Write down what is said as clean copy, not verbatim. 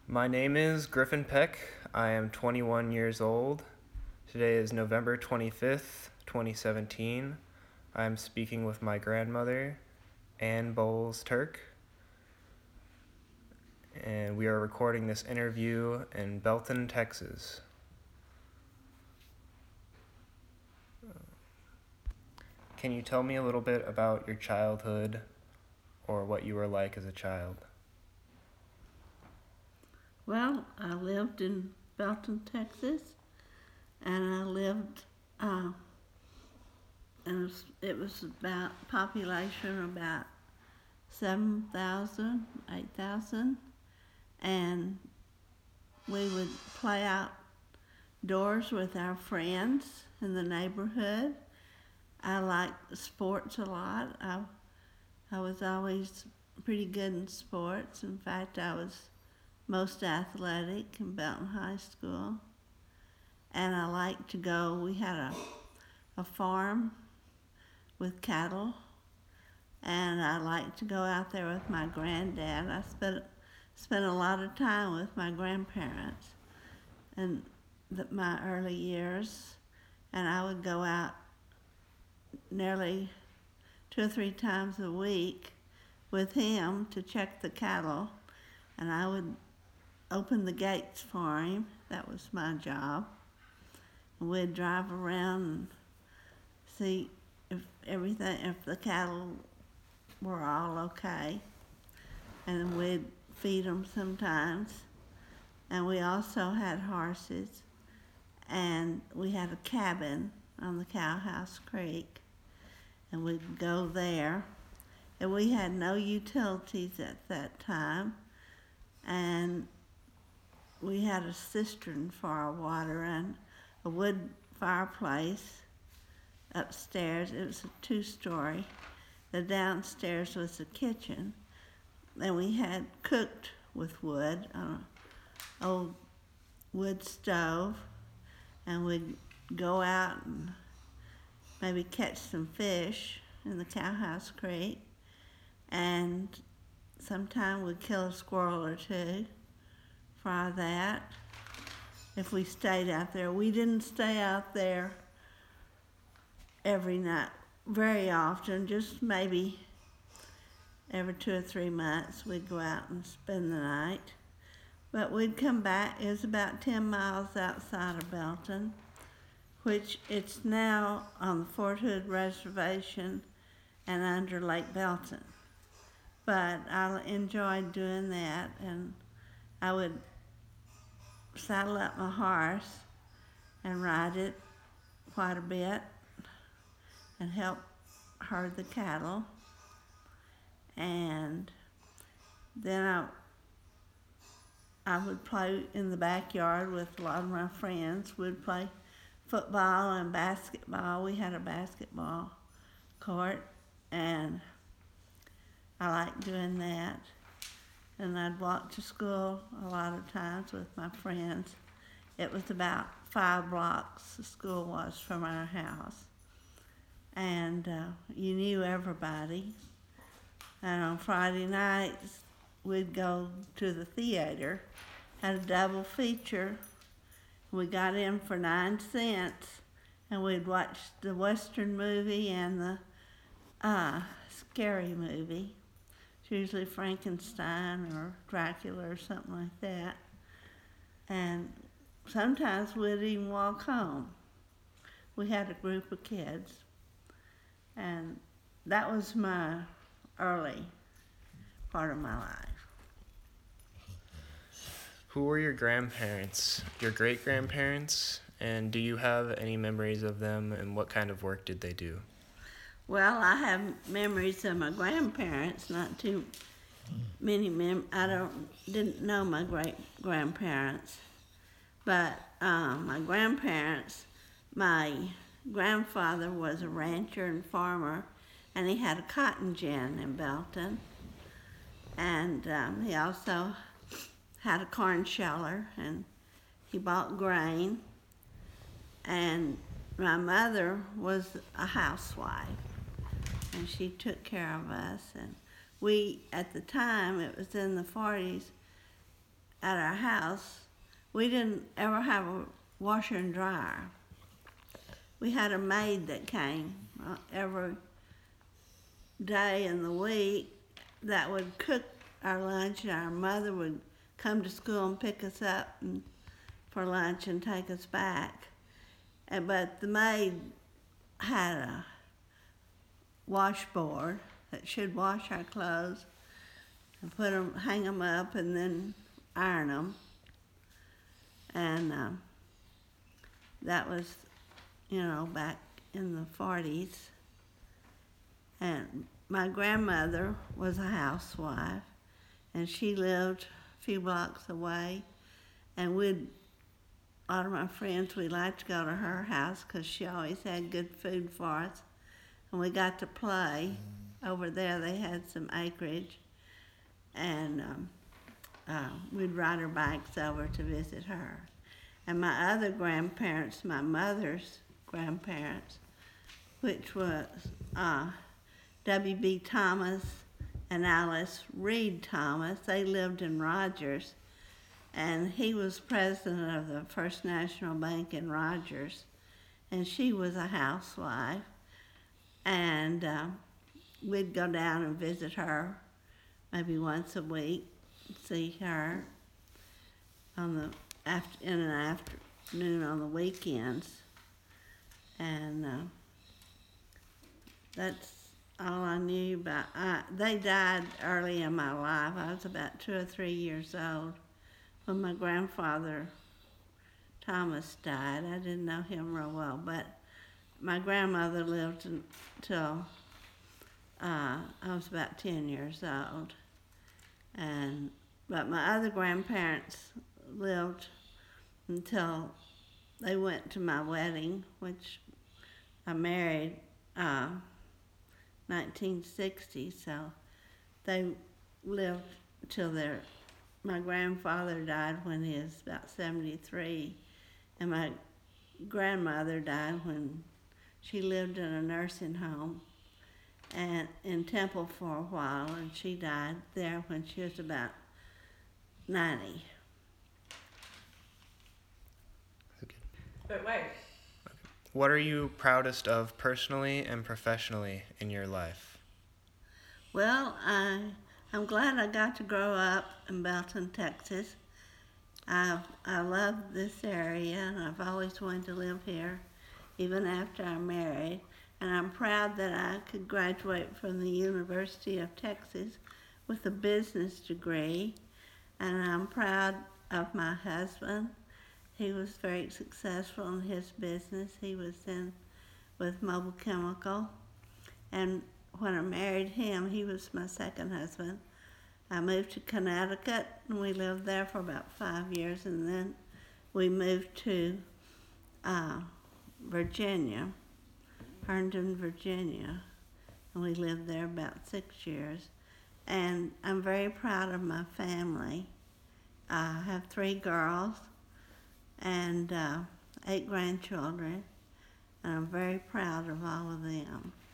My name is Griffin Peck. I am 21 years old. Today is November 25th, 2017. I am speaking with my grandmother, Ann Bowles Turk, and we are recording this interview in Belton, Texas. Can you tell me a little bit about your childhood or what you were like as a child? Well, I lived in Belton, Texas, and I lived, and it was about population about 7,000, 8,000, and we would play outdoors with our friends in the neighborhood. I liked sports a lot. I was always pretty good in sports. In fact, I was most athletic in Belton High School. And I liked to go, we had a farm with cattle, and I liked to go out there with my granddad. I spent a lot of time with my grandparents in my early years, and I would go out nearly 2 or 3 times a week with him to check the cattle, and I would open the gates for him. That was my job. And we'd drive around and see if the cattle were all okay, and we'd feed them sometimes. And we also had horses, and we had a cabin on the Cowhouse Creek, and we'd go there. And we had no utilities at that time, and we had a cistern for our water and a wood fireplace upstairs. It was a 2-story. The downstairs was the kitchen, and we had cooked with wood on an old wood stove, and we'd go out and maybe catch some fish in the Cowhouse Creek, and sometime we'd kill a squirrel or two, fry that, if we stayed out there. We didn't stay out there every night very often, just maybe every 2 or 3 months we'd go out and spend the night. But we'd come back. It was about 10 miles outside of Belton, which it's now on the Fort Hood Reservation and under Lake Belton. But I enjoyed doing that, and I would saddle up my horse and ride it quite a bit and help herd the cattle. And then I would play in the backyard with a lot of my friends. We'd play football and basketball. We had a basketball court, and I liked doing that. And I'd walk to school a lot of times with my friends. It was about 5 blocks, the school was, from our house. And you knew everybody. And on Friday nights, we'd go to the theater, had a double feature. We got in for 9 cents, and we'd watch the Western movie and the scary movie. It's usually Frankenstein or Dracula or something like that. And sometimes we'd even walk home. We had a group of kids. And that was my early part of my life. Who were your grandparents, your great-grandparents, and do you have any memories of them, and what kind of work did they do? Well, I have memories of my grandparents, not too many didn't know my great-grandparents. But my grandparents, my grandfather was a rancher and farmer, and he had a cotton gin in Belton. And he also had a corn sheller, and he bought grain. And my mother was a housewife, and she took care of us. And we, at the time, it was in the 40s, at our house, we didn't ever have a washer and dryer. We had a maid that came every day in the week that would cook our lunch, and our mother would come to school and pick us up for lunch and take us back. But the maid had a washboard that should wash our clothes and hang them up, and then iron them. And that was, back in the 40s. And my grandmother was a housewife, and she lived a few blocks away. And a lot of my friends, we liked to go to her house because she always had good food for us. And we got to play over there. They had some acreage, and we'd ride our bikes over to visit her. And my other grandparents, my mother's grandparents, which was W.B. Thomas and Alice Reed Thomas, they lived in Rogers, and he was president of the First National Bank in Rogers, and she was a housewife. And we'd go down and visit her maybe once a week, see her in an afternoon on the weekends. And that's all I knew about. They died early in my life. I was about 2 or 3 years old when my grandfather Thomas died. I didn't know him real well, but my grandmother lived until I was about 10 years old. But my other grandparents lived until they went to my wedding, which I married 1960, so they lived till my grandfather died when he was about 73, and my grandmother died when she lived in a nursing home and in Temple for a while, and she died there when she was about 90. But wait. What are you proudest of personally and professionally in your life? Well, I'm glad I got to grow up in Belton, Texas. I love this area, and I've always wanted to live here, even after I married. And I'm proud that I could graduate from the University of Texas with a business degree. And I'm proud of my husband. He was very successful in his business. He was with Mobile Chemical. And when I married him, he was my second husband. I moved to Connecticut, and we lived there for about 5 years, and then we moved to Virginia, Herndon, Virginia, and we lived there about 6 years. And I'm very proud of my family. I have 3 girls and 8 grandchildren, and I'm very proud of all of them.